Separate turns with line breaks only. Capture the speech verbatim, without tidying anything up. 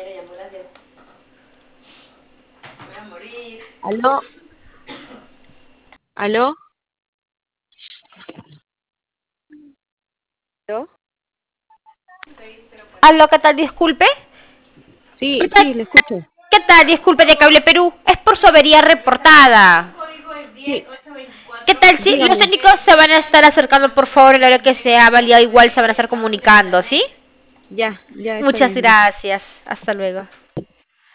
¿Aló? ¿Aló? ¿Aló?
Aló, ¿qué tal? Disculpe.
Sí,
Ahorita-
sí, le escucho.
¿Qué tal? Disculpe de Cable Perú. Es por su avería reportada.
Sí,
¿Qué tal? Sí, los
dígame.
técnicos se van a estar acercando, por favor, en la hora que sea valía igual se van a estar comunicando, ¿sí?
Ya, ya está
Muchas
bien, gracias.
gracias. Hasta luego.